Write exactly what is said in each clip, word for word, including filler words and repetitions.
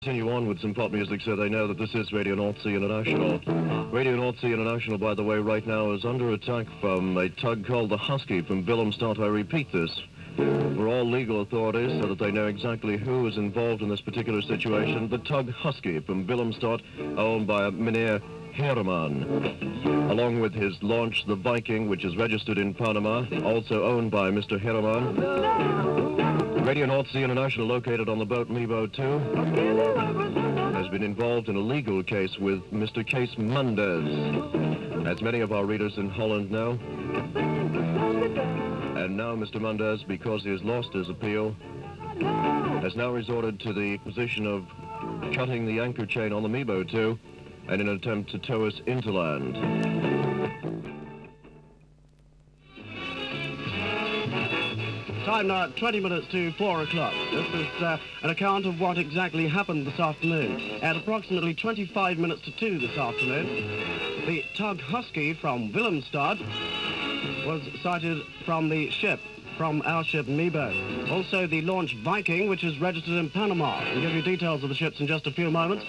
Continue on with some pop music so they know that this is Radio North Sea International. Radio North Sea International, by the way, right now is under attack from a tug called the Husky from Willemstad. I repeat this for all legal authorities so that they know exactly who is involved in this particular situation. The tug Husky from Willemstad, owned by a Meneer Herman, along with his launch, the Viking, which is registered in Panama, also owned by Mister Herman. Radio North Sea International, located on the boat Mebo two, has been involved in a legal case with Mister Kees Munders, as many of our readers in Holland know. And now Mister Munders, because he has lost his appeal, has now resorted to the position of cutting the anchor chain on the Mebo two in an attempt to tow us into land. Time now at twenty minutes to four o'clock. This is uh, an account of what exactly happened this afternoon. At approximately twenty-five minutes to two this afternoon, the tug Husky from Willemstad was sighted from the ship, from our ship Mebo. Also the launch Viking, which is registered in Panama. I'll give you details of the ships in just a few moments.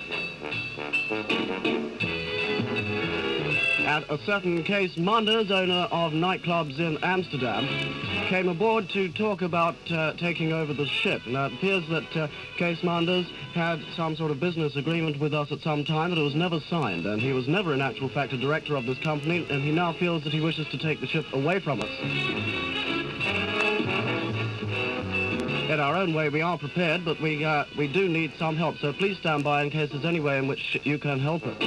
And a certain Kees Munders, owner of nightclubs in Amsterdam, came aboard to talk about uh, taking over the ship. Now, it appears that uh, Kees Munders had some sort of business agreement with us at some time, but it was never signed, and he was never, in actual fact, a director of this company, and he now feels that he wishes to take the ship away from us. In our own way, we are prepared, but we, uh, we do need some help, so please stand by in case there's any way in which you can help us.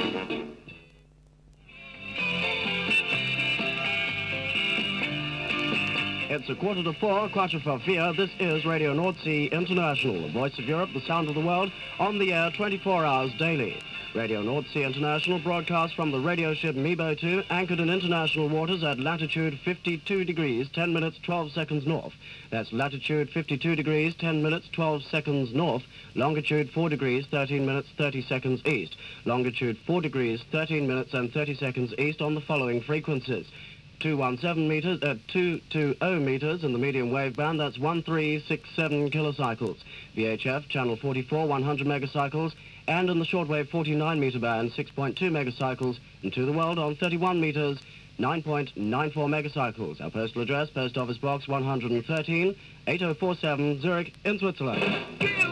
It's a quarter to four, quarter for vier. This is Radio North Sea International, the voice of Europe, the sound of the world, on the air twenty-four hours daily. Radio North Sea International broadcasts from the radio ship Mebo two, anchored in international waters at latitude fifty-two degrees, ten minutes, twelve seconds north. That's latitude fifty-two degrees, ten minutes, twelve seconds north, longitude four degrees, thirteen minutes, thirty seconds east. Longitude four degrees, thirteen minutes and thirty seconds east on the following frequencies. two seventeen meters, uh, two twenty meters in the medium wave band, that's one three six seven kilocycles. V H F, channel forty-four, one hundred megacycles, and in the shortwave forty-nine meter band, six point two megacycles, and to the world on thirty-one meters, nine point nine four megacycles. Our postal address, Post Office Box one hundred thirteen, eight oh four seven, Zurich in Switzerland.